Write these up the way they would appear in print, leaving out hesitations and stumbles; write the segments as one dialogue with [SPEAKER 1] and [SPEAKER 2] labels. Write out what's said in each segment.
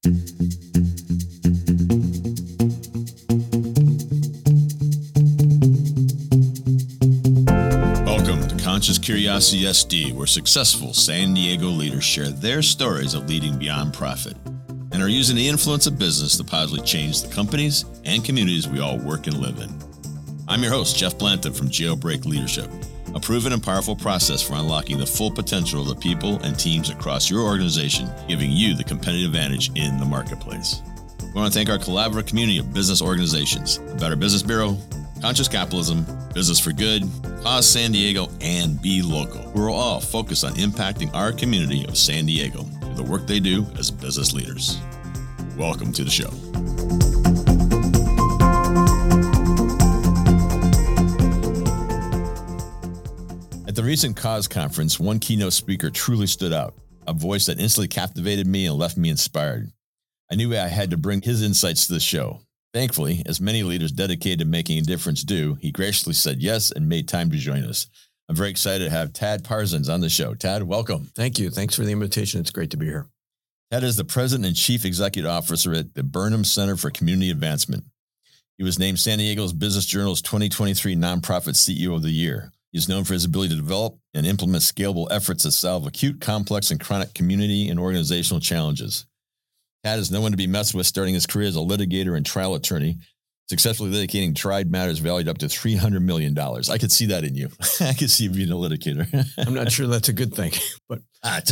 [SPEAKER 1] Welcome to Conscious Curiosity SD, where successful San Diego leaders share their stories of leading beyond profit and are using the influence of business to positively change the companies and communities we all work and live in. I'm your host, Jeff Blanton from Jailbreak Leadership, a proven and powerful process for unlocking the full potential of the people and teams across your organization, giving you the competitive advantage in the marketplace. We want to thank our collaborative community of business organizations, the Better Business Bureau, Conscious Capitalism, Business for Good, Cause San Diego, and Be Local, who are all focused on impacting our community of San Diego through the work they do as business leaders. Welcome to the show. At the recent Cause conference, one keynote speaker truly stood out, a voice that instantly captivated me and left me inspired. I knew I had to bring his insights to the show. Thankfully, as many leaders dedicated to making a difference do, he graciously said yes and made time to join us. I'm very excited to have Tad Parsons on the show. Tad, welcome.
[SPEAKER 2] Thank you. Thanks for the invitation. It's great to be here.
[SPEAKER 1] Tad is the President and Chief Executive Officer at the Burnham Center for Community Advancement. He was named San Diego's Business Journal's 2023 Nonprofit CEO of the Year. He is known for his ability to develop and implement scalable efforts that solve acute, complex, and chronic community and organizational challenges. Tad is no one to be messed with, starting his career as a litigator and trial attorney, successfully litigating tried matters valued up to $300 million. I could see that in you. I could see you being a litigator.
[SPEAKER 2] I'm not sure that's a good thing, but
[SPEAKER 1] a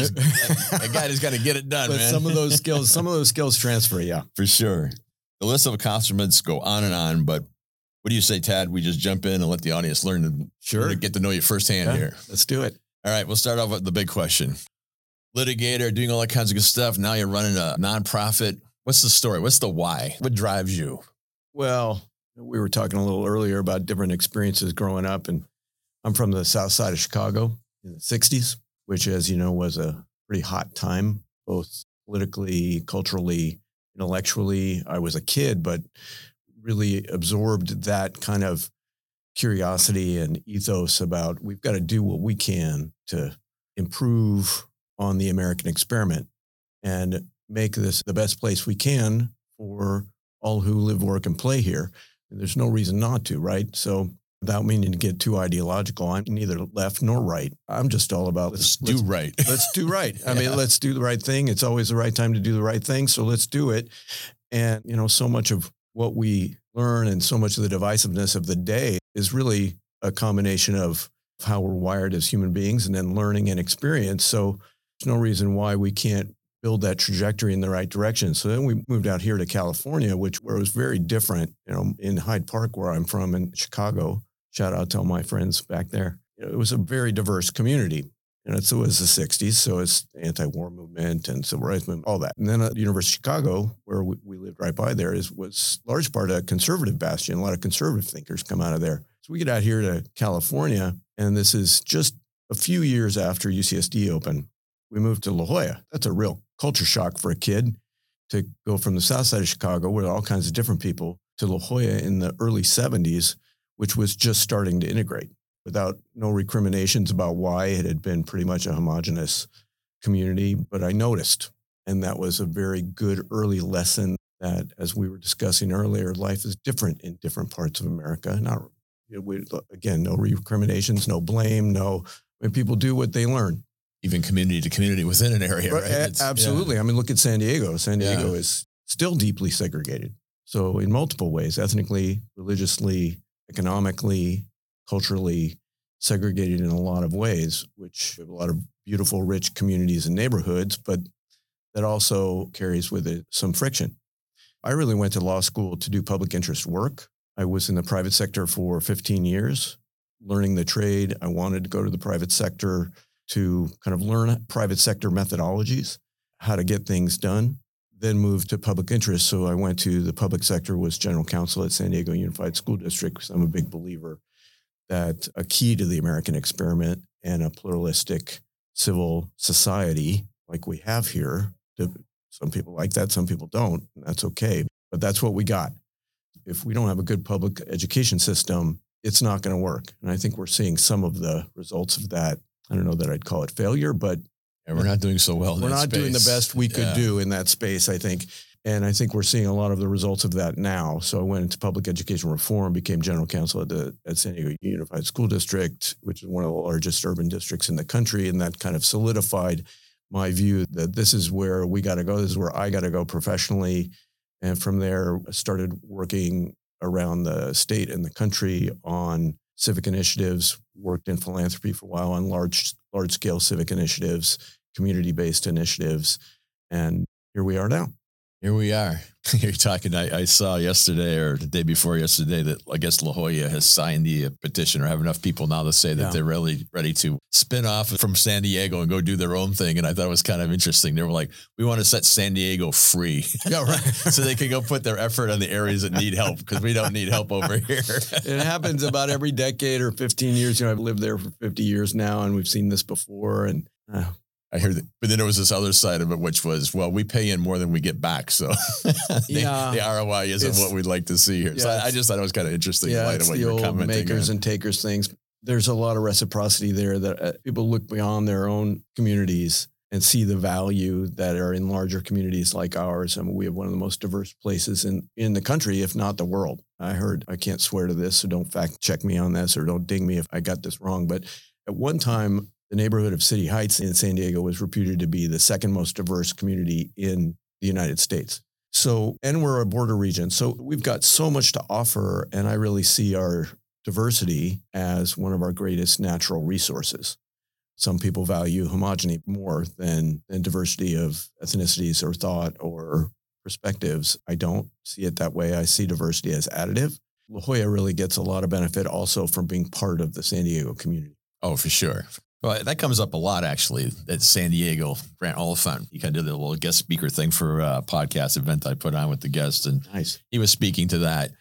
[SPEAKER 1] guy just got to get it done,
[SPEAKER 2] but
[SPEAKER 1] man.
[SPEAKER 2] some of those skills transfer. Yeah,
[SPEAKER 1] for sure. The list of accomplishments go on and on, but what do you say, Tad? We just jump in and let the audience learn to get to know you firsthand here.
[SPEAKER 2] Let's do it.
[SPEAKER 1] All right, we'll start off with the big question. Litigator, doing all that kinds of good stuff. Now you're running a nonprofit. What's the story? What's the why? What drives you?
[SPEAKER 2] Well, we were talking a little earlier about different experiences growing up, and I'm from the south side of Chicago in the 60s, which, as you know, was a pretty hot time, both politically, culturally, intellectually. I was a kid, but really absorbed that kind of curiosity and ethos about we've got to do what we can to improve on the American experiment and make this the best place we can for all who live, work, and play here. And there's no reason not to, right? So without meaning to get too ideological, I'm neither left nor right. I'm just all about
[SPEAKER 1] let's do right.
[SPEAKER 2] Let's do right. I mean, let's do the right thing. It's always the right time to do the right thing. So let's do it. And, so much of what we learn and so much of the divisiveness of the day is really a combination of how we're wired as human beings and then learning and experience. So there's no reason why we can't build that trajectory in the right direction. So then we moved out here to California, where it was very different, in Hyde Park, where I'm from in Chicago. Shout out to all my friends back there. It was a very diverse community. And so it was the 60s. So it's the anti-war movement and civil rights movement, all that. And then at the University of Chicago, where we lived right by there, was large part a conservative bastion. A lot of conservative thinkers come out of there. So we get out here to California, and this is just a few years after UCSD opened. We moved to La Jolla. That's a real culture shock for a kid to go from the south side of Chicago with all kinds of different people to La Jolla in the early 70s, which was just starting to integrate without no recriminations about why. It had been pretty much a homogenous community, but I noticed, and that was a very good early lesson that, as we were discussing earlier, life is different in different parts of America. Again, no recriminations, no blame, when people do what they learn.
[SPEAKER 1] Even community to community within an area, right?
[SPEAKER 2] Absolutely. Yeah. I mean, look at San Diego. San Diego is still deeply segregated. So in multiple ways, ethnically, religiously, economically, culturally segregated in a lot of ways, which have a lot of beautiful, rich communities and neighborhoods, but that also carries with it some friction. I really went to law school to do public interest work. I was in the private sector for 15 years, learning the trade. I wanted to go to the private sector to kind of learn private sector methodologies, how to get things done, then moved to public interest. So I went to the public sector, was general counsel at San Diego Unified School District, because I'm a big believer that a key to the American experiment and a pluralistic civil society like we have here, some people like that, some people don't, and that's okay. But that's what we got. If we don't have a good public education system, it's not going to work. And I think we're seeing some of the results of that. I don't know that I'd call it failure, but
[SPEAKER 1] And we're not doing so well in
[SPEAKER 2] We're
[SPEAKER 1] that
[SPEAKER 2] not doing the
[SPEAKER 1] space.
[SPEAKER 2] best we could do in that space, I think. And I think we're seeing a lot of the results of that now. So I went into public education reform, became general counsel at San Diego Unified School District, which is one of the largest urban districts in the country. And that kind of solidified my view that this is where we got to go. This is where I got to go professionally. And from there, I started working around the state and the country on civic initiatives, worked in philanthropy for a while on large scale civic initiatives, community-based initiatives. And here we are now.
[SPEAKER 1] Here we are. You're talking, I saw yesterday or the day before yesterday that I guess La Jolla has signed the petition or have enough people now to say that they're really ready to spin off from San Diego and go do their own thing. And I thought it was kind of interesting. They were like, we want to set San Diego free.
[SPEAKER 2] Yeah, right.
[SPEAKER 1] So they can go put their effort on the areas that need help because we don't need help over here.
[SPEAKER 2] It happens about every decade or 15 years. I've lived there for 50 years now and we've seen this before. And
[SPEAKER 1] I heard that, but then there was this other side of it, which was, well, we pay in more than we get back. So the ROI isn't what we'd like to see here. So I just thought it was kind of interesting in light of what you were commenting on.
[SPEAKER 2] Makers and takers things. There's a lot of reciprocity there that people look beyond their own communities and see the value that are in larger communities like ours. I mean, we have one of the most diverse places in the country, if not the world. I can't swear to this, so don't fact check me on this or don't ding me if I got this wrong. But at one time, the neighborhood of City Heights in San Diego was reputed to be the second most diverse community in the United States. So, and we're a border region. So we've got so much to offer. And I really see our diversity as one of our greatest natural resources. Some people value homogeny more than diversity of ethnicities or thought or perspectives. I don't see it that way. I see diversity as additive. La Jolla really gets a lot of benefit also from being part of the San Diego community.
[SPEAKER 1] Oh, for sure. Well, that comes up a lot, actually, at San Diego. Grant Oliphant, he kind of did a little guest speaker thing for a podcast event I put on with the guest. And
[SPEAKER 2] nice.
[SPEAKER 1] He was speaking to that,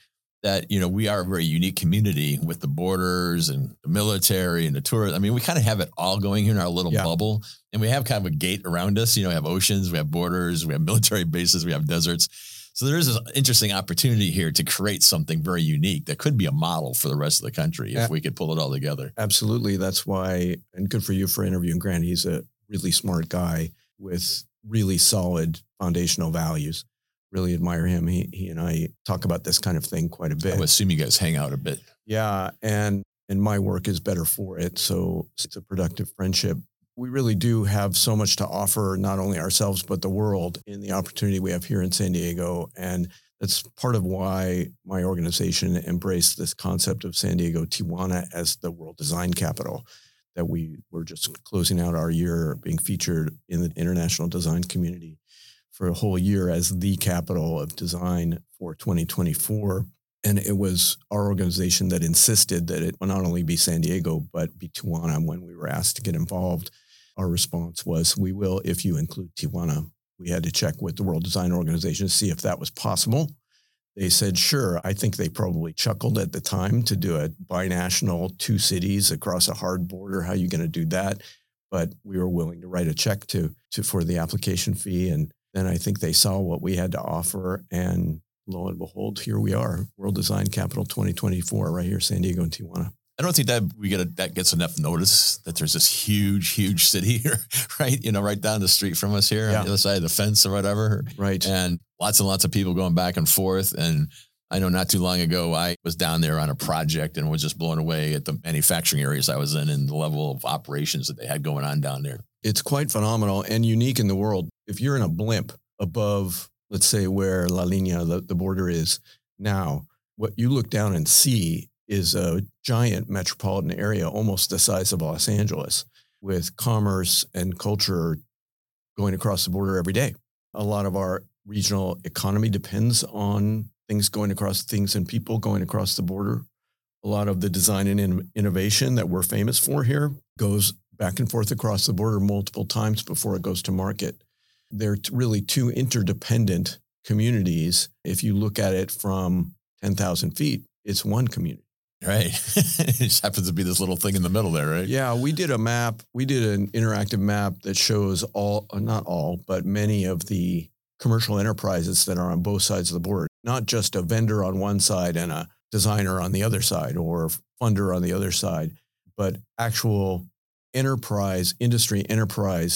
[SPEAKER 1] we are a very unique community with the borders and the military and the tourism. I mean, we kind of have it all going here in our little bubble. And we have kind of a gate around us. We have oceans, we have borders, we have military bases, we have deserts. So there is an interesting opportunity here to create something very unique that could be a model for the rest of the country if we could pull it all together.
[SPEAKER 2] Absolutely. That's why, and good for you for interviewing Grant. He's a really smart guy with really solid foundational values. Really admire him. He and I talk about this kind of thing quite a bit.
[SPEAKER 1] I would assume you guys hang out a bit.
[SPEAKER 2] Yeah. And my work is better for it. So it's a productive friendship. We really do have so much to offer, not only ourselves, but the world in the opportunity we have here in San Diego. And that's part of why my organization embraced this concept of San Diego Tijuana as the world design capital, that we were just closing out our year being featured in the international design community for a whole year as the capital of design for 2024. And it was our organization that insisted that it not only be San Diego, but be Tijuana. When we were asked to get involved, our response was, we will if you include Tijuana. We had to check with the World Design Organization to see if that was possible. They said, sure. I think they probably chuckled at the time to do a binational 2 cities across a hard border. How are you going to do that? But we were willing to write a check for the application fee. And then I think they saw what we had to offer. And lo and behold, here we are, World Design Capital 2024, right here, San Diego and Tijuana.
[SPEAKER 1] I don't think that that gets enough notice that there's this huge, huge city here, right? Right down the street from us here on the other side of the fence or whatever.
[SPEAKER 2] Right.
[SPEAKER 1] And lots of people going back and forth. And I know not too long ago, I was down there on a project and was just blown away at the manufacturing areas I was in and the level of operations that they had going on down there.
[SPEAKER 2] It's quite phenomenal and unique in the world. If you're in a blimp above, let's say where La Línea, the border is now, what you look down and see is a giant metropolitan area, almost the size of Los Angeles, with commerce and culture going across the border every day. A lot of our regional economy depends on things and people going across the border. A lot of the design and innovation that we're famous for here goes back and forth across the border multiple times before it goes to market. They're really 2 interdependent communities. If you look at it from 10,000 feet, it's one community.
[SPEAKER 1] Right. It just happens to be this little thing in the middle there, right?
[SPEAKER 2] Yeah, we did a map. We did an interactive map that shows not all, but many of the commercial enterprises that are on both sides of the border, not just a vendor on one side and a designer on the other side or funder on the other side, but actual industry enterprise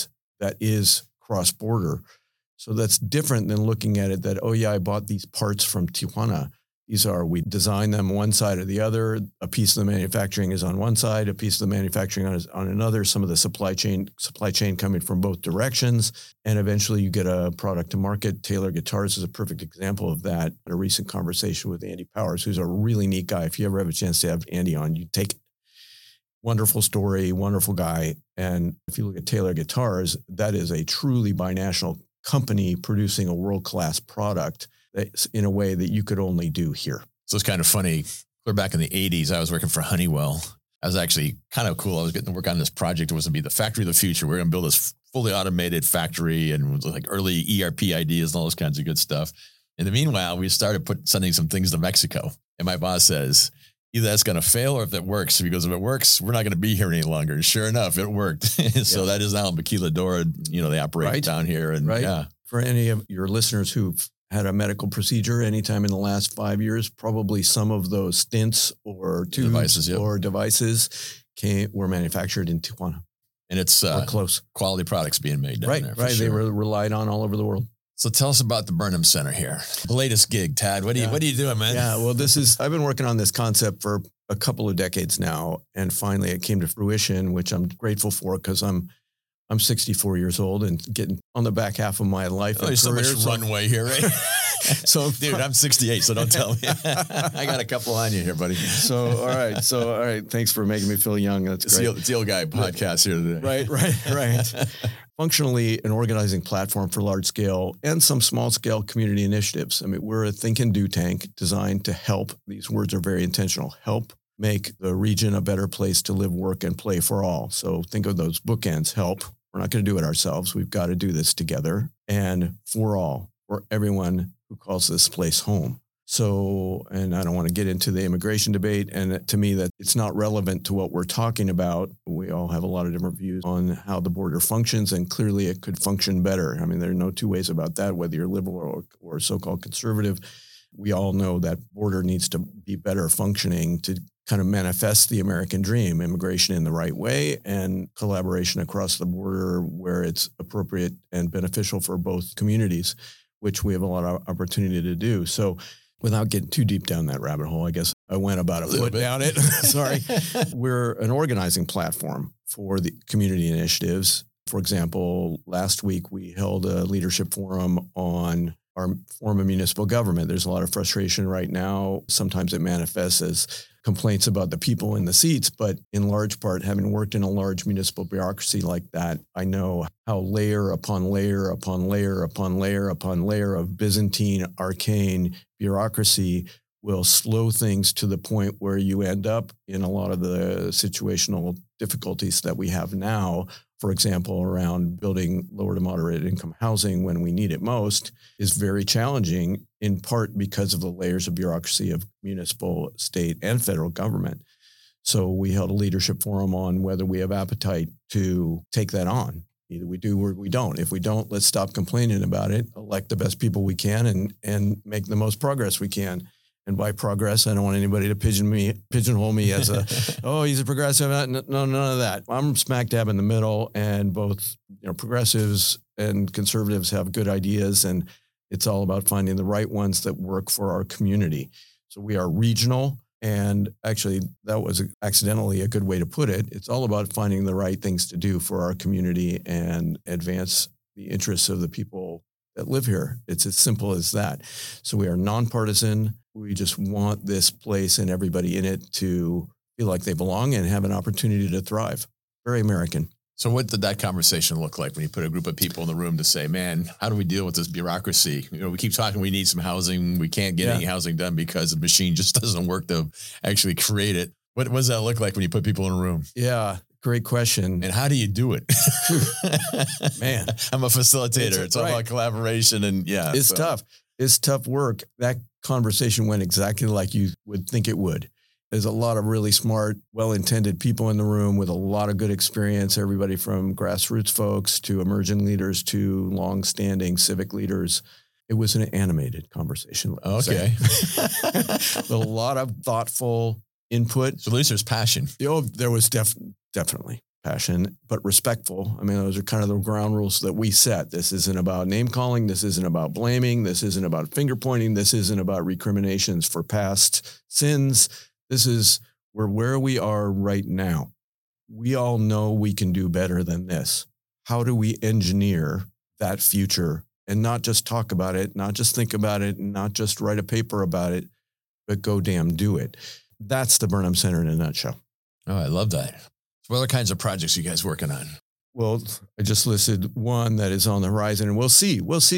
[SPEAKER 2] that is cross-border. So that's different than looking at it that, oh yeah, I bought these parts from Tijuana. We design them one side or the other. A piece of the manufacturing is on one side, a piece of the manufacturing is on another. Some of the supply chain coming from both directions. And eventually you get a product to market. Taylor Guitars is a perfect example of that. A recent conversation with Andy Powers, who's a really neat guy. If you ever have a chance to have Andy on, you take it. Wonderful story, wonderful guy. And if you look at Taylor Guitars, that is a truly binational company producing a world-class product that's in a way that you could only do here.
[SPEAKER 1] So it's kind of funny. Clear back in the 80s, I was working for Honeywell. I was actually kind of cool. I was getting to work on this project. It was going to be the factory of the future. We're going to build this fully automated factory and it was like early ERP ideas and all those kinds of good stuff. In the meanwhile, we started sending some things to Mexico. And my boss says, either that's going to fail or if it works. So he goes, if it works, we're not going to be here any longer. And sure enough, it worked. So that is now Maquiladora. They operate down here. And yeah.
[SPEAKER 2] For any of your listeners who've had a medical procedure anytime in the last 5 years, probably some of those stents or tubes or devices were manufactured in Tijuana.
[SPEAKER 1] And it's
[SPEAKER 2] close
[SPEAKER 1] quality products being made down there.
[SPEAKER 2] Right. Sure. They were relied on all over the world.
[SPEAKER 1] So tell us about the Burnham Center here. The latest gig, Tad. What are you doing, man?
[SPEAKER 2] Yeah, well, I've been working on this concept for a couple of decades now, and finally it came to fruition, which I'm grateful for because I'm 64 years old and getting on the back half of my life.
[SPEAKER 1] Oh, there's so much runway here, right?
[SPEAKER 2] So,
[SPEAKER 1] dude, I'm 68, so don't tell me. I got a couple on you here, buddy.
[SPEAKER 2] All right. Thanks for making me feel young. That's great.
[SPEAKER 1] It's the old guy podcast here today.
[SPEAKER 2] Right. Functionally, an organizing platform for large scale and some small scale community initiatives. I mean, we're a think and do tank designed to help. These words are very intentional. Help make the region a better place to live, work, and play for all. So think of those bookends. Help. We're not going to do it ourselves. We've got to do this together. And for all, for everyone who calls this place home. So, and I don't want to get into the immigration debate. And to me, that it's not relevant to what we're talking about. We all have a lot of different views on how the border functions, and clearly it could function better. I mean, there are no two ways about that, whether you're liberal or so-called conservative. We all know that border needs to be better functioning to kind of manifest the American dream, immigration in the right way and collaboration across the border where it's appropriate and beneficial for both communities, which we have a lot of opportunity to do. So without getting too deep down that rabbit hole, I guess I went about a foot down it. Sorry. We're an organizing platform for the community initiatives. For example, last week we held a leadership forum on our form of municipal government. There's a lot of frustration right now. Sometimes it manifests as complaints about the people in the seats, but in large part, having worked in a large municipal bureaucracy like that, I know how layer upon layer upon layer upon layer upon layer of Byzantine, arcane bureaucracy will slow things to the point where you end up in a lot of the situational difficulties that we have now. For example, around building lower to moderate income housing when we need it most is very challenging, in part because of the layers of bureaucracy of municipal, state, and federal government. So we held a leadership forum on whether we have appetite to take that on. Either we do or we don't. If we don't, let's stop complaining about it, elect the best people we can, and make the most progress we can. And by progress, I don't want anybody to pigeonhole me as he's a progressive. No, none of that. I'm smack dab in the middle, and both progressives and conservatives have good ideas, and it's all about finding the right ones that work for our community. So we are regional, and actually that was accidentally a good way to put it. It's all about finding the right things to do for our community and advance the interests of the people that live here. It's as simple as that. So we are nonpartisan. We just want this place and everybody in it to feel like they belong and have an opportunity to thrive. Very American.
[SPEAKER 1] So what did that conversation look like when you put a group of people in the room to say, man, how do we deal with this bureaucracy? We keep talking, we need some housing. We can't get any housing done because the machine just doesn't work to actually create it. What does that look like when you put people in a room?
[SPEAKER 2] Yeah. Great question.
[SPEAKER 1] And how do you do it?
[SPEAKER 2] Man,
[SPEAKER 1] I'm a facilitator. It's all about collaboration and
[SPEAKER 2] it's tough. It's tough work. That conversation went exactly like you would think it would. There's a lot of really smart, well-intended people in the room with a lot of good experience, everybody from grassroots folks to emerging leaders to long-standing civic leaders. It was an animated conversation.
[SPEAKER 1] Okay.
[SPEAKER 2] A lot of thoughtful input.
[SPEAKER 1] So at least there's passion.
[SPEAKER 2] There was definitely. passion, but respectful. I mean, those are kind of the ground rules that we set. This isn't about name calling. This isn't about blaming. This isn't about finger pointing. This isn't about recriminations for past sins. This is where we are right now. We all know we can do better than this. How do we engineer that future and not just talk about it, not just think about it, and not just write a paper about it, but go damn do it. That's the Burnham Center in a nutshell.
[SPEAKER 1] Oh, I love that. What other kinds of projects are you guys working on?
[SPEAKER 2] Well, I just listed one that is on the horizon, and we'll see,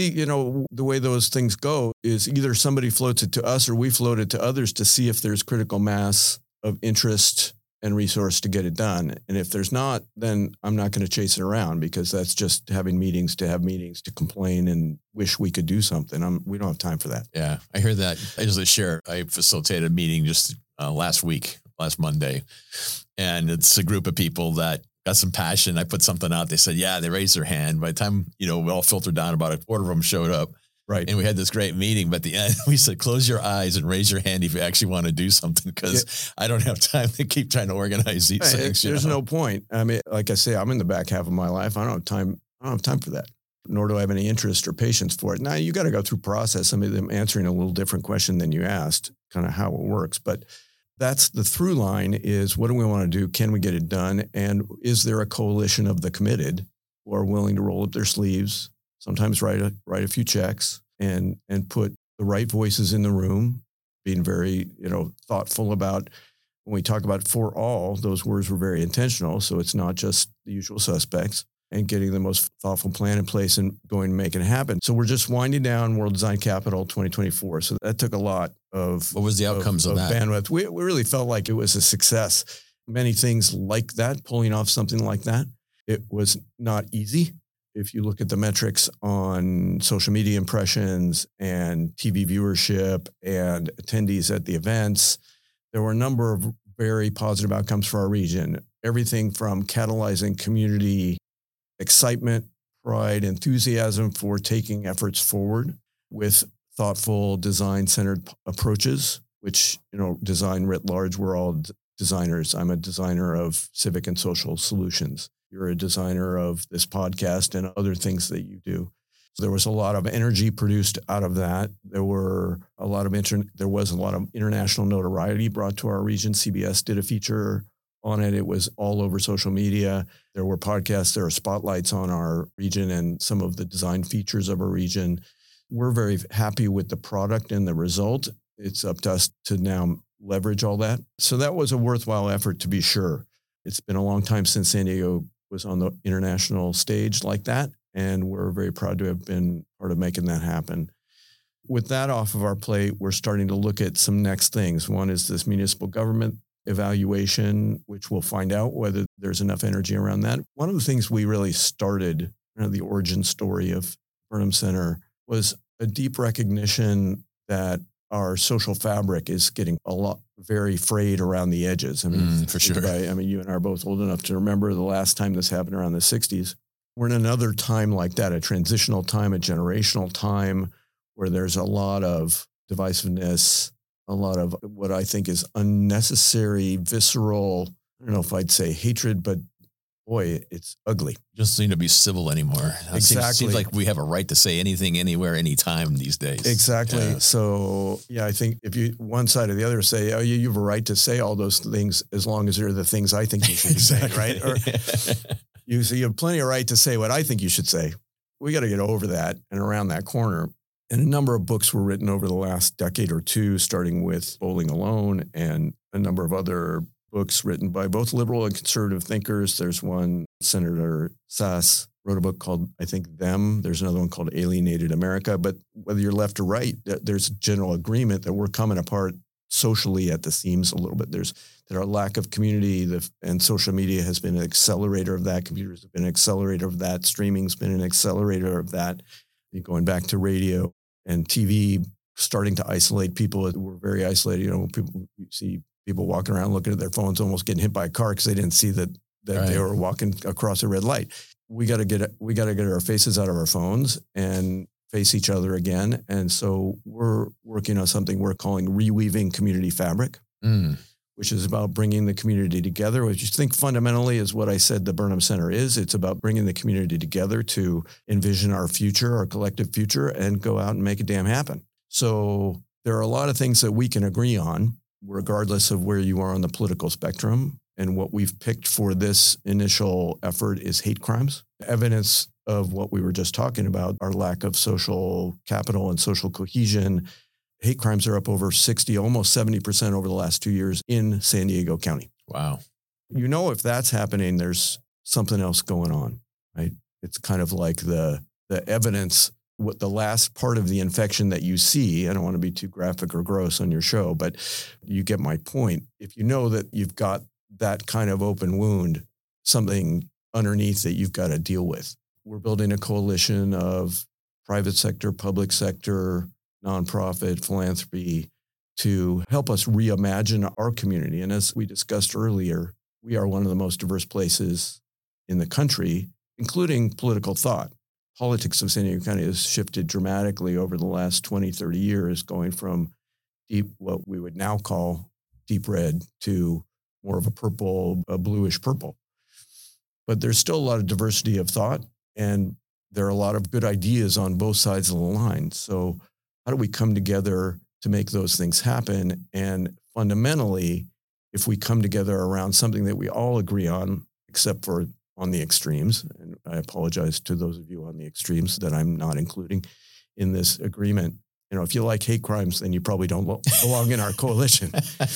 [SPEAKER 2] the way those things go is either somebody floats it to us or we float it to others to see if there's critical mass of interest and resource to get it done. And if there's not, then I'm not going to chase it around, because that's just having meetings to have meetings to complain and wish we could do something. We don't have time for that.
[SPEAKER 1] Yeah, I hear that. I just share, I facilitated a meeting just last Monday, and it's a group of people that got some passion. I put something out. They said, yeah, they raised their hand. By the time, we all filtered down, about a quarter of them showed up.
[SPEAKER 2] Right.
[SPEAKER 1] And we had this great meeting, but at the end we said, close your eyes and raise your hand if you actually want to do something, because I don't have time to keep trying to organize these things.
[SPEAKER 2] There's no point. I mean, like I say, I'm in the back half of my life. I don't have time for that, nor do I have any interest or patience for it. Now you got to go through process. I mean, I'm answering a little different question than you asked, kind of how it works, but that's the through line is, what do we want to do? Can we get it done? And is there a coalition of the committed who are willing to roll up their sleeves, sometimes write a few checks and put the right voices in the room, being very, thoughtful about, when we talk about for all, those words were very intentional. So it's not just the usual suspects, and getting the most thoughtful plan in place and going to make it happen. So we're just winding down World Design Capital 2024. So that took a lot of,
[SPEAKER 1] what was the outcomes of that?
[SPEAKER 2] Bandwidth. We really felt like it was a success. Many things like that, pulling off something like that, it was not easy. If you look at the metrics on social media impressions and TV viewership and attendees at the events, there were a number of very positive outcomes for our region. Everything from catalyzing community excitement, pride, enthusiasm for taking efforts forward with thoughtful design-centered approaches, which, design writ large, we're all designers. I'm a designer of civic and social solutions. You're a designer of this podcast and other things that you do. So there was a lot of energy produced out of that. There was a lot of international notoriety brought to our region. CBS did a feature on it. It was all over social media. There were podcasts, there are spotlights on our region and some of the design features of our region. We're very happy with the product and the result. It's up to us to now leverage all that. So that was a worthwhile effort, to be sure. It's been a long time since San Diego was on the international stage like that, and we're very proud to have been part of making that happen. With that off of our plate, we're starting to look at some next things. One is this municipal government evaluation, which we'll find out whether there's enough energy around that. One of the things we really started, the origin story of Burnham Center, was a deep recognition that our social fabric is getting very frayed around the edges. I mean,
[SPEAKER 1] for sure.
[SPEAKER 2] You and I are both old enough to remember the last time this happened around the 60s. We're in another time like that, a transitional time, a generational time where there's a lot of divisiveness, a lot of what I think is unnecessary, visceral, I don't know if I'd say hatred, but boy, it's ugly.
[SPEAKER 1] Just seem to be civil anymore.
[SPEAKER 2] Exactly.
[SPEAKER 1] It seems like we have a right to say anything, anywhere, anytime these days.
[SPEAKER 2] Exactly.
[SPEAKER 1] Yeah.
[SPEAKER 2] So, I think if you, one side or the other say, oh, you have a right to say all those things as long as they're the things I think you should say, right? Or you have plenty of right to say what I think you should say. We got to get over that and around that corner. And a number of books were written over the last decade or two, starting with Bowling Alone and a number of other books written by both liberal and conservative thinkers. There's one, Senator Sass wrote a book called, I think, Them. There's another one called Alienated America. But whether you're left or right, there's general agreement that we're coming apart socially at the seams a little bit. There's our lack of community, and social media has been an accelerator of that. Computers have been an accelerator of that. Streaming's been an accelerator of that. Going back to radio and TV, starting to isolate people. We're very isolated. You see people walking around looking at their phones, almost getting hit by a car because they didn't see that right. They were walking across a red light. We got to get our faces out of our phones and face each other again. And so we're working on something we're calling reweaving community fabric, which is about bringing the community together, which you think fundamentally is what I said the Burnham Center is. It's about bringing the community together to envision our future, our collective future, and go out and make it damn happen. So there are a lot of things that we can agree on, regardless of where you are on the political spectrum. And what we've picked for this initial effort is hate crimes. Evidence of what we were just talking about, our lack of social capital and social cohesion. Hate crimes are up over 60, almost 70% over the last 2 years in San Diego County.
[SPEAKER 1] Wow.
[SPEAKER 2] If that's happening, there's something else going on, right? It's kind of like the evidence, what the last part of the infection that you see. I don't want to be too graphic or gross on your show, but you get my point. If you know that you've got that kind of open wound, something underneath that you've got to deal with. We're building a coalition of private sector, public sector, nonprofit, philanthropy to help us reimagine our community. And as we discussed earlier, we are one of the most diverse places in the country, including political thought. Politics of San Diego County has shifted dramatically over the last 20, 30 years, going from deep, what we would now call deep red, to more of a bluish purple. But there's still a lot of diversity of thought, and there are a lot of good ideas on both sides of the line. So how do we come together to make those things happen? And fundamentally, if we come together around something that we all agree on, except for on the extremes, and I apologize to those of you on the extremes that I'm not including in this agreement. If you like hate crimes, then you probably don't belong in our coalition.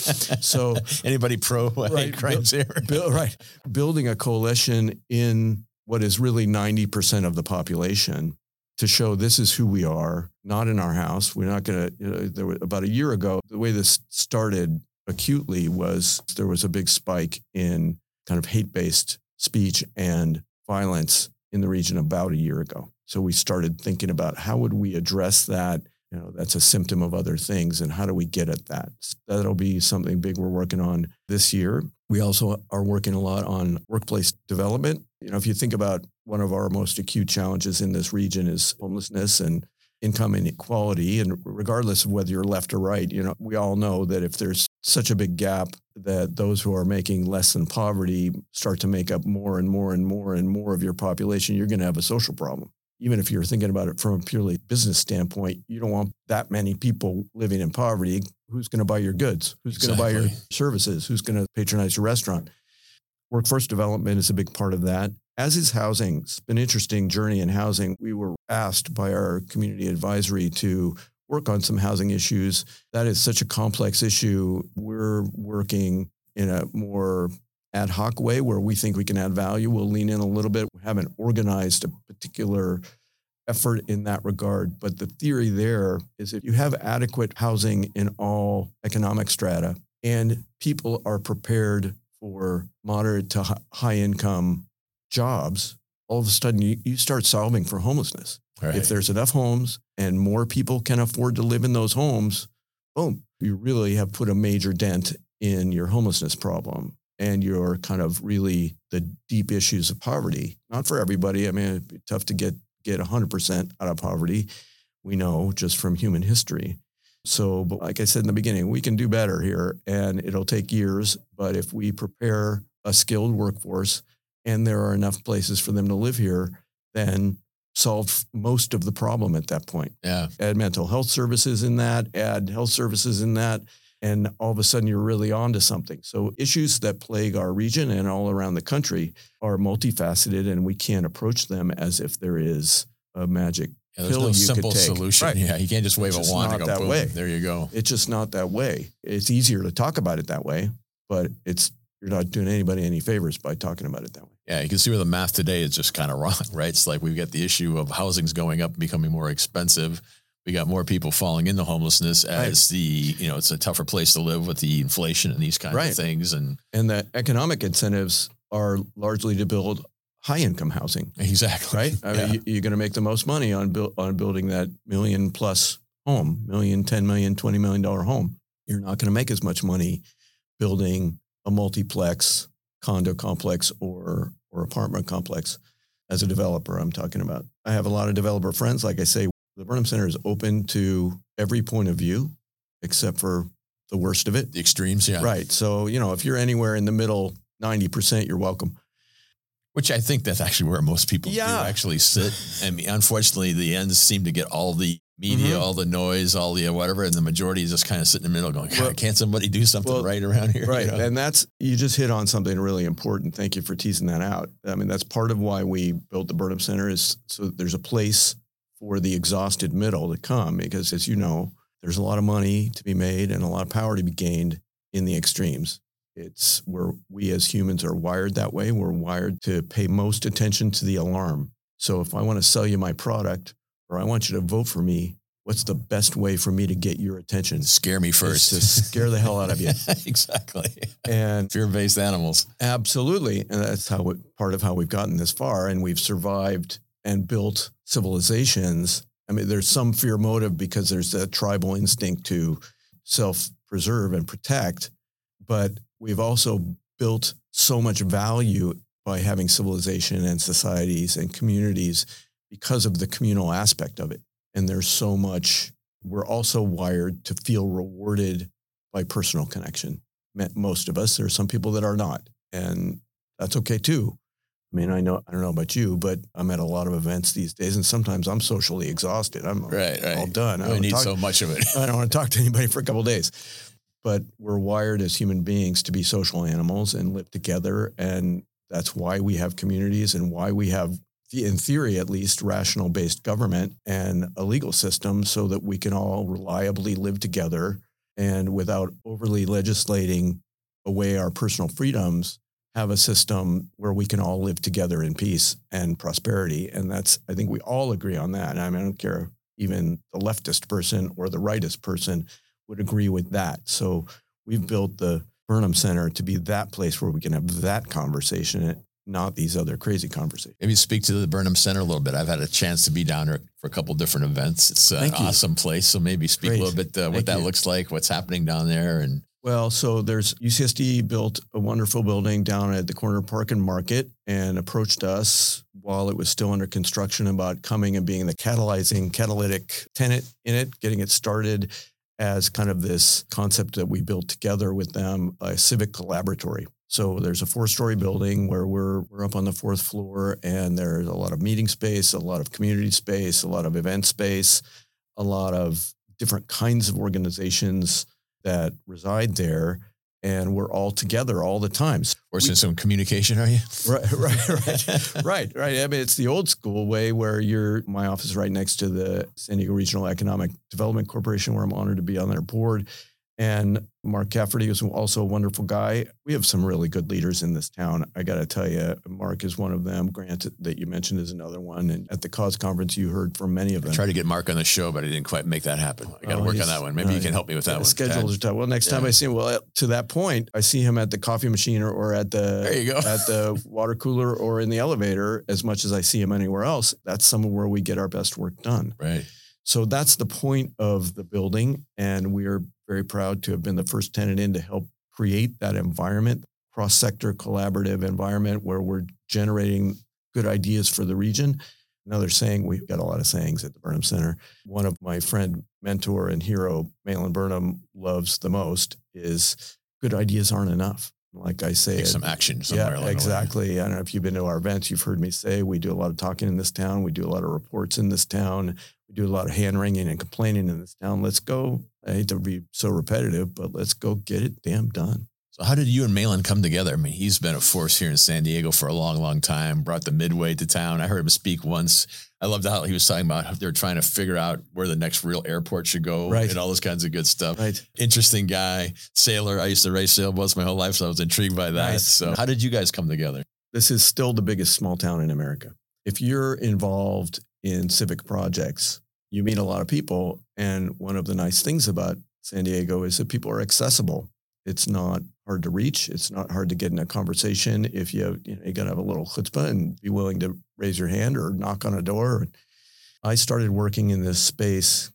[SPEAKER 2] So
[SPEAKER 1] anybody pro hate crimes here?
[SPEAKER 2] Building a coalition in what is really 90% of the population to show this is who we are, not in our house. We're not going to, about a year ago, the way this started acutely was there was a big spike in kind of hate-based speech and violence in the region about a year ago. So we started thinking about how would we address that? That's a symptom of other things. And how do we get at that? That'll be something big we're working on this year. We also are working a lot on workplace development. If you think about one of our most acute challenges in this region is homelessness and income inequality. And regardless of whether you're left or right, we all know that if there's such a big gap that those who are making less than poverty start to make up more and more and more and more of your population, you're going to have a social problem. Even if you're thinking about it from a purely business standpoint, you don't want that many people living in poverty. Who's going to buy your goods? Who's going to buy your services? Who's going to patronize your restaurant? Workforce development is a big part of that, as is housing. It's been an interesting journey in housing. We were asked by our community advisory to work on some housing issues. That is such a complex issue. We're working in a more ad hoc way where we think we can add value. We'll lean in a little bit. We haven't organized a particular effort in that regard. But the theory there is if you have adequate housing in all economic strata and people are prepared for moderate to high income jobs, all of a sudden you start solving for homelessness. Right. If there's enough homes and more people can afford to live in those homes, boom, you really have put a major dent in your homelessness problem and your kind of really the deep issues of poverty. Not for everybody. I mean, it'd be tough to get 100% out of poverty. We know just from human history. So, but like I said in the beginning, we can do better here and it'll take years. But if we prepare a skilled workforce and there are enough places for them to live here, then solve most of the problem at that point.
[SPEAKER 1] Yeah.
[SPEAKER 2] Add mental health services in that, add health services in that, and all of a sudden you're really onto something. So issues that plague our region and all around the country are multifaceted, and we can't approach them as if there is a magic
[SPEAKER 1] there's no simple solution.
[SPEAKER 2] Right.
[SPEAKER 1] Yeah, you can't just wave a wand and go, boom, way. There you go.
[SPEAKER 2] It's just not that way. It's easier to talk about it that way, but you're not doing anybody any favors by talking about it that way.
[SPEAKER 1] Yeah, you can see where the math today is just kind of wrong, right? It's like we've got the issue of housing's going up, becoming more expensive. We got more people falling into homelessness as it's a tougher place to live with the inflation and these kinds of things. And
[SPEAKER 2] the economic incentives are largely to build high income housing.
[SPEAKER 1] Exactly.
[SPEAKER 2] Right. I mean, you're going to make the most money on building that $1 million+ home, $1 million, $10 million, $20 million home. You're not going to make as much money building a multiplex condo complex or apartment complex as a developer. I'm talking about. I have a lot of developer friends. Like I say, the Burnham Center is open to every point of view, except for the worst of it.
[SPEAKER 1] The extremes, yeah.
[SPEAKER 2] Right. So, if you're anywhere in the middle, 90%, you're welcome.
[SPEAKER 1] Which I think that's actually where most people do actually sit. I mean, unfortunately, the ends seem to get all the media, all the noise, all the whatever, and the majority is just kind of sitting in the middle going, God, can't somebody do something right around here?
[SPEAKER 2] Right. And you just hit on something really important. Thank you for teasing that out. I mean, that's part of why we built the Burnham Center, is so that there's a place for the exhausted middle to come, because as you know, there's a lot of money to be made and a lot of power to be gained in the extremes. It's where we as humans are wired that way. We're wired to pay most attention to the alarm. So if I want to sell you my product, or I want you to vote for me, what's the best way for me to get your attention?
[SPEAKER 1] Scare me first.
[SPEAKER 2] To scare the hell out of you.
[SPEAKER 1] Exactly.
[SPEAKER 2] And
[SPEAKER 1] fear-based animals.
[SPEAKER 2] Absolutely. And that's part of how we've gotten this far. And we've survived and built civilizations. I mean, there's some fear motive because there's that tribal instinct to self-preserve and protect. But we've also built so much value by having civilization and societies and communities because of the communal aspect of it. And there's so much, we're also wired to feel rewarded by personal connection. Most of us, there are some people that are not, and that's okay too. I mean, I don't know about you, but I'm at a lot of events these days, and sometimes I'm socially exhausted. I'm all done.
[SPEAKER 1] I need so much of it.
[SPEAKER 2] I don't want to talk to anybody for a couple of days. But we're wired as human beings to be social animals and live together. And that's why we have communities and why we have, in theory at least, rational-based government and a legal system, so that we can all reliably live together and without overly legislating away our personal freedoms, have a system where we can all live together in peace and prosperity. And I think we all agree on that. I mean, I don't care, even the leftist person or the rightist person would agree with that. So we've built the Burnham Center to be that place where we can have that conversation, not these other crazy conversations.
[SPEAKER 1] Maybe speak to the Burnham Center a little bit. I've had a chance to be down there for a couple of different events. It's an awesome place. So maybe speak a little bit what that looks like, what's happening down there. And
[SPEAKER 2] well, so there's UCSD built a wonderful building down at the corner of Park and Market and approached us while it was still under construction about coming and being the catalytic tenant in it, getting it started as kind of this concept that we built together with them, a civic collaboratory. So there's a 4-story building where we're up on the 4th floor, and there's a lot of meeting space, a lot of community space, a lot of event space, a lot of different kinds of organizations that reside there. And we're all together all the time.
[SPEAKER 1] Forcing some communication, are you?
[SPEAKER 2] Right. I mean, it's the old school way where my office is right next to the San Diego Regional Economic Development Corporation, where I'm honored to be on their board. And Mark Cafferty is also a wonderful guy. We have some really good leaders in this town. I got to tell you, Mark is one of them. Grant, that you mentioned, is another one. And at the Cause Conference, you heard from many of them.
[SPEAKER 1] I tried to get Mark on the show, but I didn't quite make that happen. I got to work on that one. Maybe you can help me with that one.
[SPEAKER 2] Schedules are tough. Well, next time I see him, to that point, I see him at the coffee machine or at the
[SPEAKER 1] there you go.
[SPEAKER 2] at the water cooler or in the elevator as much as I see him anywhere else. That's somewhere where we get our best work done.
[SPEAKER 1] Right.
[SPEAKER 2] So that's the point of the building. And we are very proud to have been the first tenant in to help create that environment, cross-sector collaborative environment where we're generating good ideas for the region. Another saying, we've got a lot of sayings at the Burnham Center. One of my friend, mentor, and hero, Malin Burnham, loves the most is good ideas aren't enough. Like I say,
[SPEAKER 1] take some action somewhere.
[SPEAKER 2] Yeah, exactly. I don't know if you've been to our events, you've heard me say we do a lot of talking in this town. We do a lot of reports in this town. We do a lot of hand wringing and complaining in this town. Let's go. I hate to be so repetitive, but let's go get it damn done.
[SPEAKER 1] So how did you and Malin come together? I mean, he's been a force here in San Diego for a long, long time, brought the Midway to town. I heard him speak once. I loved how he was talking about how they're trying to figure out where the next real airport should go and all this kinds of good stuff.
[SPEAKER 2] Right.
[SPEAKER 1] Interesting guy, sailor. I used to race sailboats my whole life, so I was intrigued by that.
[SPEAKER 2] Nice.
[SPEAKER 1] So how did you guys come together?
[SPEAKER 2] This is still the biggest small town in America. If you're involved in civic projects, you meet a lot of people. And one of the nice things about San Diego is that people are accessible. It's not hard to reach. It's not hard to get in a conversation. If you got to have a little chutzpah and be willing to raise your hand or knock on a door. I started working in this space,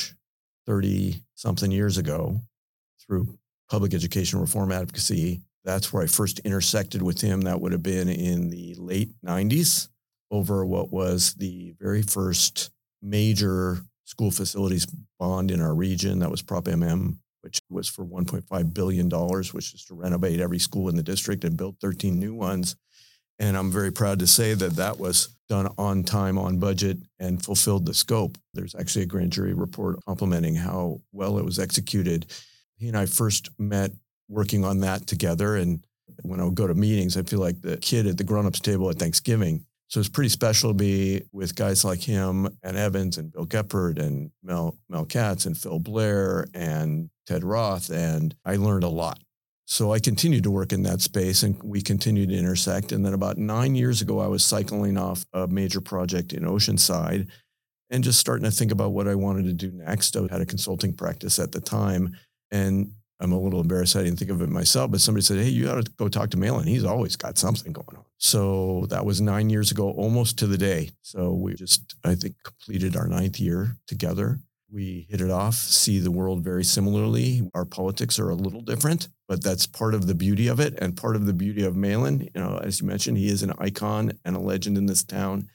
[SPEAKER 2] 30 something years ago through public education reform advocacy. That's where I first intersected with him. That would have been in the late 90s over what was the very first major school facilities bond in our region. That was Prop MM, which was for $1.5 billion, which is to renovate every school in the district and build 13 new ones. And I'm very proud to say that that was done on time, on budget, and fulfilled the scope. There's actually a grand jury report complimenting how well it was executed. He and I first met working on that together. And when I would go to meetings, I feel like the kid at the grown-ups table at Thanksgiving. So it's pretty special to be with guys like him and Evans and Bill Geppert and Mel Katz and Phil Blair and Ted Roth. And I learned a lot. So I continued to work in that space and we continued to intersect. And then about 9 years ago, I was cycling off a major project in Oceanside and just starting to think about what I wanted to do next. I had a consulting practice at the time, and I'm a little embarrassed I didn't think of it myself, but somebody said, hey, you ought to go talk to Malin. He's always got something going on. So that was 9 years ago, almost to the day. So we just, I think, completed our 9th year together. We hit it off, see the world very similarly. Our politics are a little different, but that's part of the beauty of it. And part of the beauty of Malin, as you mentioned, he is an icon and a legend in this town.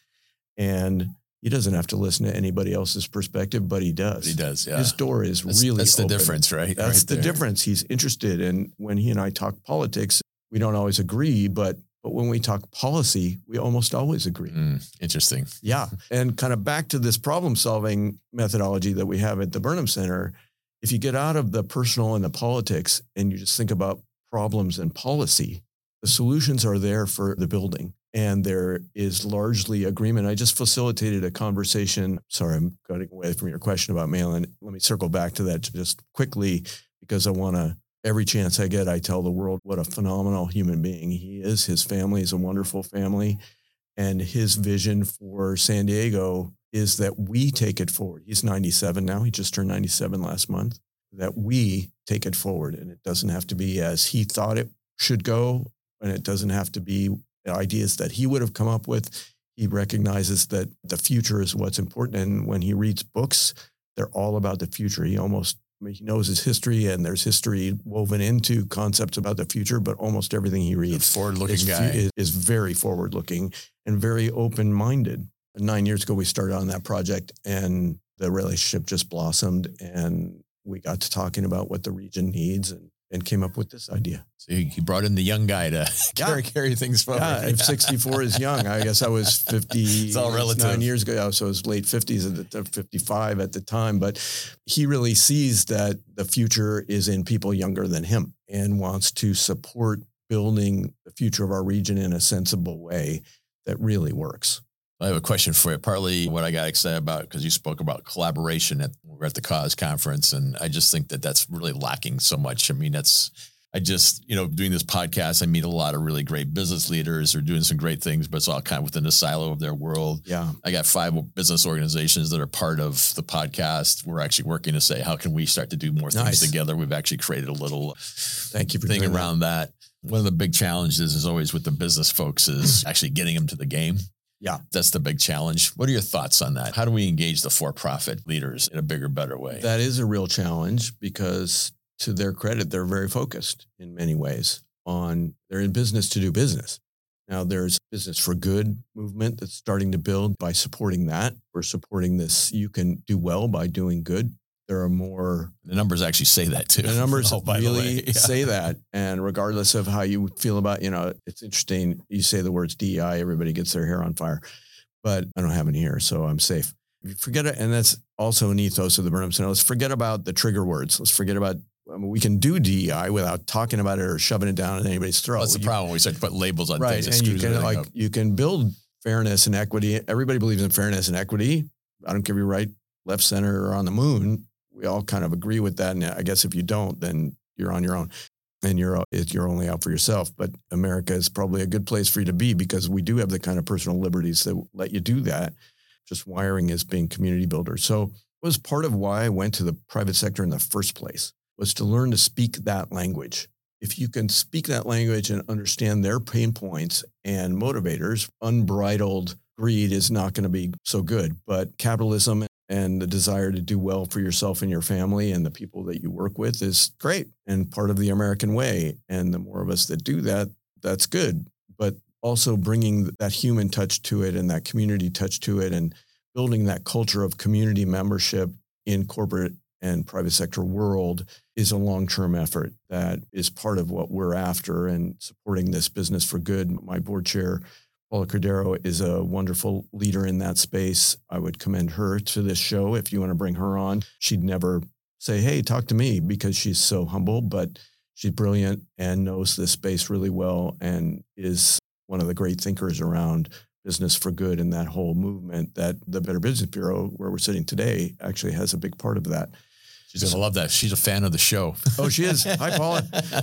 [SPEAKER 2] And he doesn't have to listen to anybody else's perspective, but he does.
[SPEAKER 1] He does, yeah.
[SPEAKER 2] His door is really
[SPEAKER 1] That's the
[SPEAKER 2] open.
[SPEAKER 1] difference, right?
[SPEAKER 2] That's
[SPEAKER 1] right
[SPEAKER 2] the
[SPEAKER 1] there.
[SPEAKER 2] difference. He's interested. And when he and I talk politics, we don't always agree, but when we talk policy, we almost always agree.
[SPEAKER 1] Interesting.
[SPEAKER 2] Yeah. And kind of back to this problem solving methodology that we have at the Burnham Center, if you get out of the personal and the politics and you just think about problems and policy, the solutions are there for the building. And there is largely agreement. I just facilitated a conversation. Sorry, I'm getting away from your question about Malin. Let me circle back to that just quickly, because I want to, every chance I get, I tell the world what a phenomenal human being he is. His family is a wonderful family. And his vision for San Diego is that we take it forward. He's 97 now. He just turned 97 last month. That we take it forward. And it doesn't have to be as he thought it should go. And it doesn't have to be ideas that he would have come up with. He recognizes that the future is what's important. And when he reads books, they're all about the future. He knows his history, and there's history woven into concepts about the future, but almost everything he reads
[SPEAKER 1] Forward-looking guy
[SPEAKER 2] is very forward-looking and very open-minded. 9 years ago, we started on that project, and the relationship just blossomed, and we got to talking about what the region needs and came up with this idea.
[SPEAKER 1] So he brought in the young guy to carry things forward.
[SPEAKER 2] Yeah, if 64 is young, I guess I was 50.
[SPEAKER 1] It's all relative.
[SPEAKER 2] 9 years ago, so I was late 50s, 55 at the time. But he really sees that the future is in people younger than him and wants to support building the future of our region in a sensible way that really works.
[SPEAKER 1] I have a question for you. Partly what I got excited about, because you spoke about collaboration we're at the Cause conference, and I just think that that's really lacking so much. I mean, doing this podcast, I meet a lot of really great business leaders who are doing some great things, but it's all kind of within the silo of their world.
[SPEAKER 2] Yeah.
[SPEAKER 1] I got 5 business organizations that are part of the podcast. We're actually working to say, how can we start to do more things together? We've actually created a little
[SPEAKER 2] Thank you for
[SPEAKER 1] thing
[SPEAKER 2] doing
[SPEAKER 1] around that. One of the big challenges is always with the business folks is actually getting them to the game.
[SPEAKER 2] Yeah.
[SPEAKER 1] That's the big challenge. What are your thoughts on that? How do we engage the for-profit leaders in a bigger, better way?
[SPEAKER 2] That is a real challenge because, to their credit, they're very focused in many ways they're in business to do business. Now there's Business for Good movement that's starting to build by supporting that. We're supporting this. You can do well by doing good. There are more.
[SPEAKER 1] The numbers actually say that too.
[SPEAKER 2] The numbers
[SPEAKER 1] by the way. Yeah.
[SPEAKER 2] say that. And regardless of how you feel about, it's interesting. You say the words DEI, everybody gets their hair on fire, but I don't have any hair, so I'm safe. Forget it. And that's also an ethos of the Burnham Center. Let's forget about the trigger words. Let's forget about, we can do DEI without talking about it or shoving it down anybody's throat.
[SPEAKER 1] That's the problem. We start to put labels on
[SPEAKER 2] right.
[SPEAKER 1] things.
[SPEAKER 2] And you can build fairness and equity. Everybody believes in fairness and equity. I don't care if you're right, left, center, or on the moon. We all kind of agree with that. And I guess if you don't, then you're on your own and you're only out for yourself. But America is probably a good place for you to be because we do have the kind of personal liberties that let you do that. Just wiring as being community builders. So it was part of why I went to the private sector in the first place, was to learn to speak that language. If you can speak that language and understand their pain points and motivators, unbridled greed is not going to be so good. But capitalism and the desire to do well for yourself and your family and the people that you work with is great and part of the American way. And the more of us that do that, that's good. But also bringing that human touch to it and that community touch to it and building that culture of community membership in corporate and private sector world is a long-term effort that is part of what we're after and supporting this business for good. My board chair, Paula Cordero, is a wonderful leader in that space. I would commend her to this show if you want to bring her on. She'd never say, hey, talk to me, because she's so humble, but she's brilliant and knows this space really well and is one of the great thinkers around business for good and that whole movement that the Better Business Bureau, where we're sitting today, actually has a big part of that.
[SPEAKER 3] She's going to love that. She's a fan of the show.
[SPEAKER 2] Oh, she is. Hi, Paula.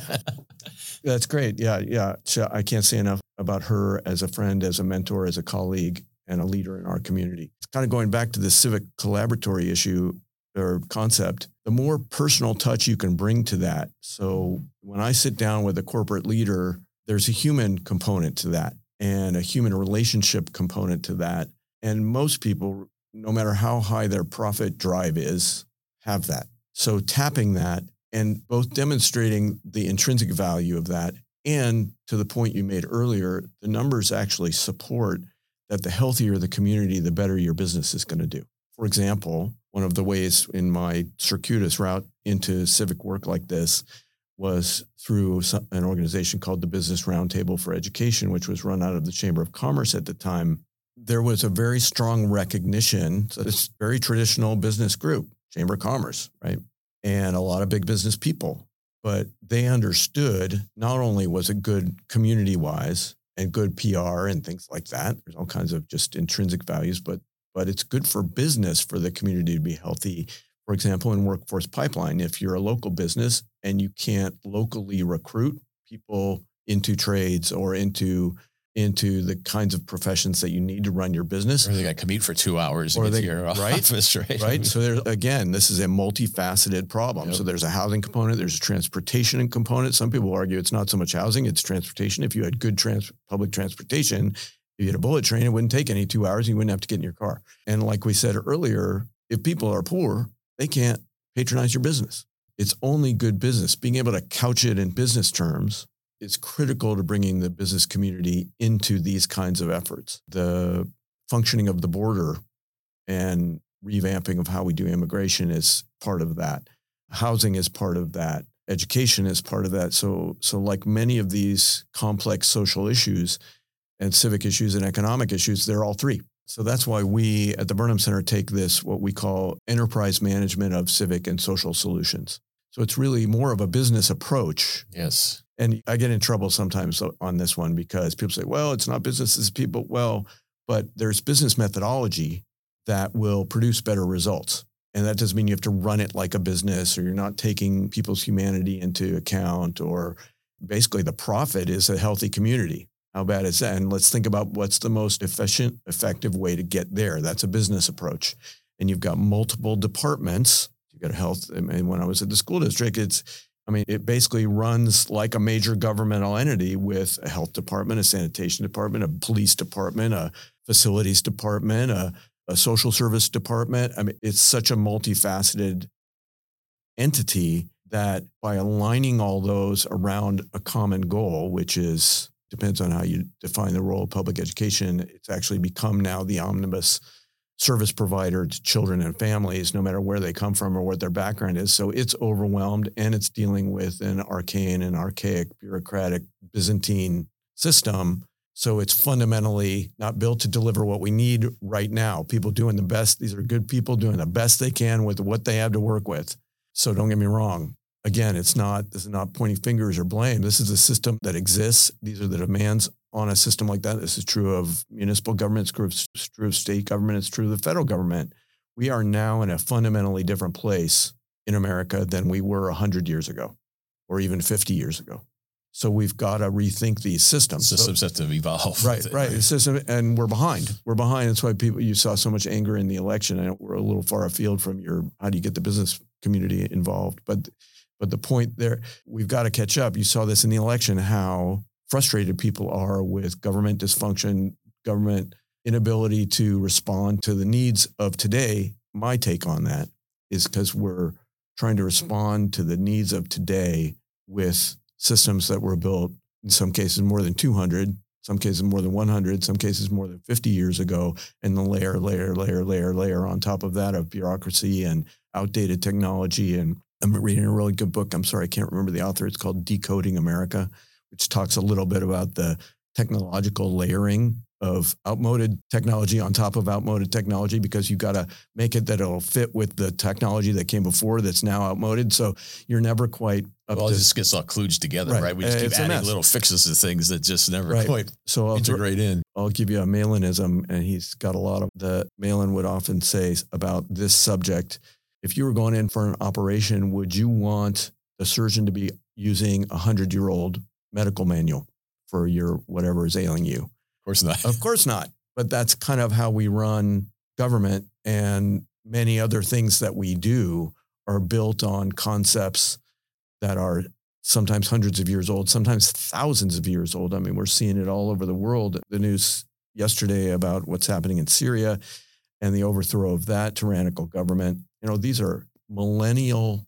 [SPEAKER 2] That's great. Yeah. So I can't say enough about her as a friend, as a mentor, as a colleague, and a leader in our community. It's kind of going back to the civic collaboratory issue or concept. The more personal touch you can bring to that. So when I sit down with a corporate leader, there's a human component to that and a human relationship component to that. And most people, no matter how high their profit drive is, have that. So tapping that and both demonstrating the intrinsic value of that, and to the point you made earlier, the numbers actually support that the healthier the community, the better your business is going to do. For example, one of the ways in my circuitous route into civic work like this was through an organization called the Business Roundtable for Education, which was run out of the Chamber of Commerce at the time. There was a very strong recognition. So it's a very traditional business group, Chamber of Commerce, right? And a lot of big business people. But they understood not only was it good community-wise and good PR and things like that, there's all kinds of just intrinsic values, but it's good for business for the community to be healthy. For example, in Workforce Pipeline, if you're a local business and you can't locally recruit people into trades or into the kinds of professions that you need to run your business.
[SPEAKER 3] Or they got to commute for 2 hours to get to your office, right?
[SPEAKER 2] Right. So this is a multifaceted problem. Yep. So there's a housing component, there's a transportation component. Some people argue it's not so much housing, it's transportation. If you had good public transportation, if you had a bullet train, it wouldn't take any 2 hours. You wouldn't have to get in your car. And like we said earlier, if people are poor, they can't patronize your business. It's only good business. Being able to couch it in business terms is critical to bringing the business community into these kinds of efforts. The functioning of the border and revamping of how we do immigration is part of that. Housing is part of that. Education is part of that. So like many of these complex social issues and civic issues and economic issues, they're all three. So that's why we at the Burnham Center take this, what we call enterprise management of civic and social solutions. So it's really more of a business approach.
[SPEAKER 3] Yes.
[SPEAKER 2] And I get in trouble sometimes on this one because people say, well, it's not business, it's people. Well, but there's business methodology that will produce better results. And that doesn't mean you have to run it like a business or you're not taking people's humanity into account, or basically the profit is a healthy community. How bad is that? And let's think about what's the most efficient, effective way to get there. That's a business approach. And you've got multiple departments. You've got health. I mean, when I was at the school district, it basically runs like a major governmental entity with a health department, a sanitation department, a police department, a facilities department, a social service department. I mean, it's such a multifaceted entity that by aligning all those around a common goal, which is, depends on how you define the role of public education, it's actually become now the omnibus service provider to children and families, no matter where they come from or what their background is. So it's overwhelmed and it's dealing with an arcane and archaic, bureaucratic, Byzantine system. So it's fundamentally not built to deliver what we need right now. People doing the best. These are good people doing the best they can with what they have to work with. So don't get me wrong. Again, this is not pointing fingers or blame. This is a system that exists. These are the demands on a system like that. This is true of municipal government, it's true of state government, it's true of the federal government. We are now in a fundamentally different place in America than we were 100 years ago or even 50 years ago. So we've got to rethink these systems.
[SPEAKER 3] Systems have to evolve.
[SPEAKER 2] Right. The system, and we're behind. That's why you saw so much anger in the election. I know we're a little far afield from how do you get the business community involved? But the point there, we've got to catch up. You saw this in the election, how frustrated people are with government dysfunction, government inability to respond to the needs of today. My take on that is because we're trying to respond to the needs of today with systems that were built, in some cases more than 200, some cases more than 100, some cases more than 50 years ago, and the layer on top of that of bureaucracy and outdated technology. And I'm reading a really good book. I'm sorry, I can't remember the author. It's called Decoding America, which talks a little bit about the technological layering of outmoded technology on top of outmoded technology, because you got to make it that it'll fit with the technology that came before that's now outmoded. So you're never quite up to...
[SPEAKER 3] It just gets all kludged together, right? We just keep adding little fixes to things that just never quite integrate in.
[SPEAKER 2] I'll give you a Malinism, and he's got a lot of the... Malin would often say about this subject, if you were going in for an operation, would you want the surgeon to be using a 100-year-old medical manual for your whatever is ailing you?
[SPEAKER 3] Of course not.
[SPEAKER 2] Of course not. But that's kind of how we run government, and many other things that we do are built on concepts that are sometimes hundreds of years old, sometimes thousands of years old. I mean, we're seeing it all over the world. The news yesterday about what's happening in Syria and the overthrow of that tyrannical government. You know, these are millennium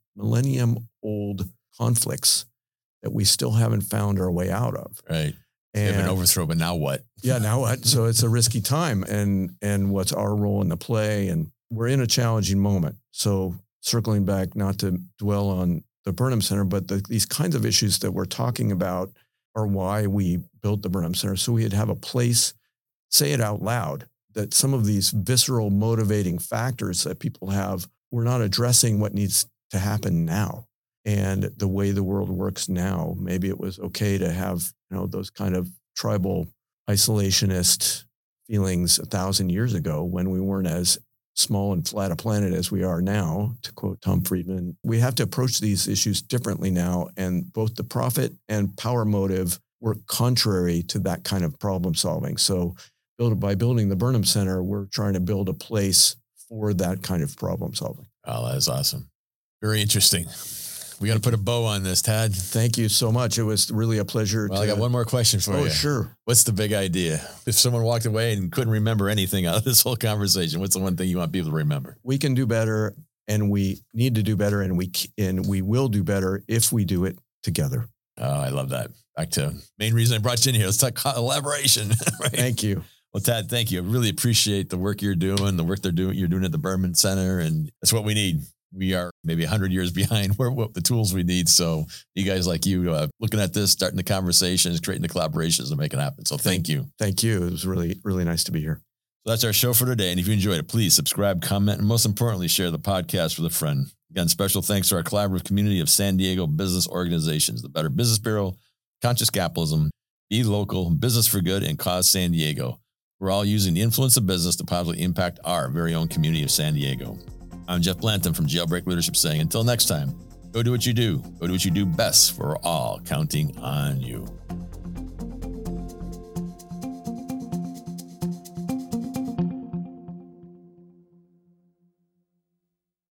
[SPEAKER 2] old conflicts that we still haven't found our way out of.
[SPEAKER 3] Right. And an overthrow, but now what?
[SPEAKER 2] Yeah, now what? So it's a risky time, and what's our role in the play? And we're in a challenging moment. So circling back, not to dwell on the Burnham Center, but these kinds of issues that we're talking about are why we built the Burnham Center. So we'd have a place, say it out loud, that some of these visceral motivating factors that people have, we're not addressing what needs to happen now. And the way the world works now, maybe it was okay to have, those kind of tribal isolationist feelings 1,000 years ago when we weren't as small and flat a planet as we are now, to quote Tom Friedman. We have to approach these issues differently now. And both the profit and power motive work contrary to that kind of problem solving. So by building the Burnham Center, we're trying to build a place for that kind of problem solving.
[SPEAKER 3] Oh, that is awesome. Very interesting. We got to put a bow on this, Tad.
[SPEAKER 2] Thank you so much. It was really a pleasure.
[SPEAKER 3] Well, I got one more question for you.
[SPEAKER 2] Oh, sure.
[SPEAKER 3] What's the big idea? If someone walked away and couldn't remember anything out of this whole conversation, what's the one thing you want people to remember?
[SPEAKER 2] We can do better, and we need to do better, and we will do better if we do it together.
[SPEAKER 3] Oh, I love that. Back to main reason I brought you in here. Let's talk collaboration. Right?
[SPEAKER 2] Thank you.
[SPEAKER 3] Well, Tad, thank you. I really appreciate the work you're doing, the work you're doing at the Burnham Center, and that's what we need. We are maybe 100 years behind what the tools we need. So you guys like you looking at this, starting the conversations, creating the collaborations to make it happen. So thank you.
[SPEAKER 2] Thank you. It was really, really nice to be here.
[SPEAKER 3] So that's our show for today. And if you enjoyed it, please subscribe, comment, and most importantly, share the podcast with a friend. Again, special thanks to our collaborative community of San Diego business organizations, the Better Business Bureau, Conscious Capitalism, Be Local, Business for Good, and Cause San Diego. We're all using the influence of business to positively impact our very own community of San Diego. I'm Jeff Blanton from Jailbreak Leadership saying, until next time, go do what you do. Go do what you do best. We're all counting on you.